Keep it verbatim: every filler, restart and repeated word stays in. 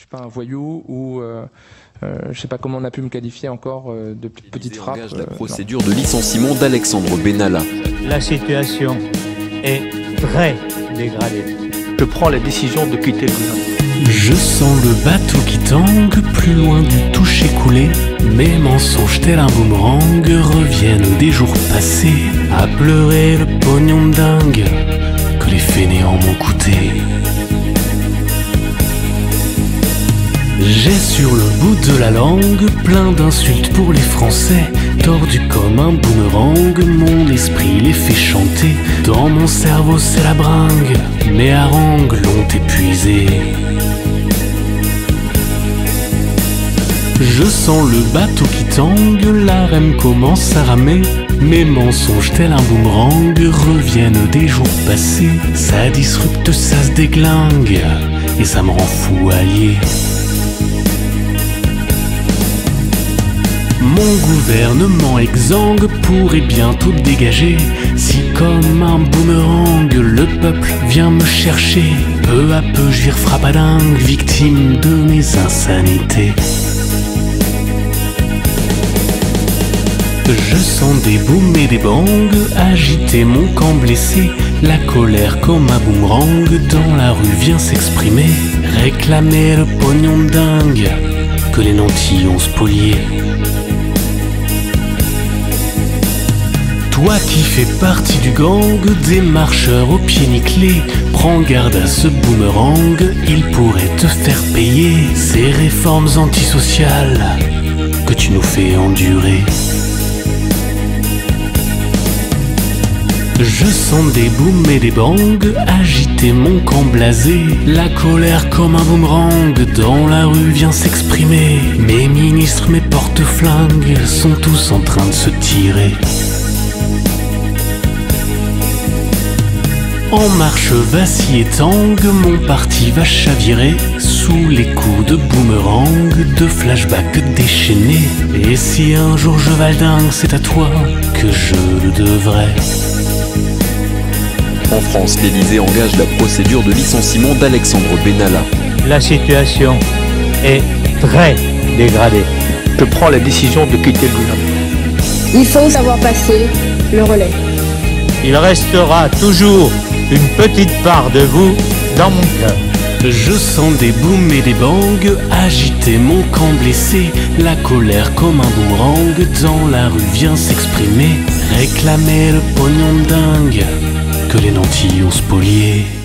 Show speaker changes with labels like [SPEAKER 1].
[SPEAKER 1] suis pas un voyou ou euh, euh, je sais pas comment on a pu me qualifier encore euh, de petite frappe.
[SPEAKER 2] Engage la procédure de licenciement d'Alexandre Benalla.
[SPEAKER 3] La situation est très dégradée.
[SPEAKER 4] Je prends la décision de quitter le gouvernement.
[SPEAKER 5] Je sens le bateau qui tangue, plus loin du toucher coulé. Mes mensonges tel un boomerang reviennent des jours passés, à pleurer le pognon de dingue que les fainéants m'ont coûté. J'ai sur le bout de la langue plein d'insultes pour les Français, tordu comme un boomerang, mon esprit les fait chanter. Dans mon cerveau c'est la bringue, mes harangues l'ont épuisé. Je sens le bateau qui tangue, la rème commence à ramer. Mes mensonges tel un boomerang reviennent des jours passés. Ça disrupte, ça se déglingue, et ça me rend fou allié. Mon gouvernement exsangue pourrait bientôt dégager, si comme un boomerang le peuple vient me chercher. Peu à peu je vire frappadingue, victime de mes insanités. Je sens des booms et des bangs agiter mon camp blessé. La colère comme un boomerang dans la rue vient s'exprimer, réclamer le pognon de dingue que les nantis ont spolié. Toi qui fais partie du gang des marcheurs aux pieds nickelés, prends garde à ce boomerang, il pourrait te faire payer ces réformes antisociales que tu nous fais endurer. Je sens des booms et des bangs agiter mon camp blasé. La colère comme un boomerang dans la rue vient s'exprimer. Mes ministres, mes porte-flingues sont tous en train de se tirer. En marche vacille et tangue, mon parti va chavirer sous les coups de boomerang, de flashback déchaînés. Et si un jour je valdingue, c'est à toi que je le devrais.
[SPEAKER 2] En France, l'Élysée engage la procédure de licenciement d'Alexandre Benalla.
[SPEAKER 3] La situation est très dégradée.
[SPEAKER 4] Je prends la décision de quitter le gouvernement.
[SPEAKER 6] Il faut savoir passer le relais.
[SPEAKER 3] Il restera toujours une petite part de vous dans mon cœur.
[SPEAKER 5] Je sens des booms et des bangs agiter mon camp blessé. La colère comme un boomerang dans la rue vient s'exprimer, réclamer le pognon de dingue que les nantis ont spolié.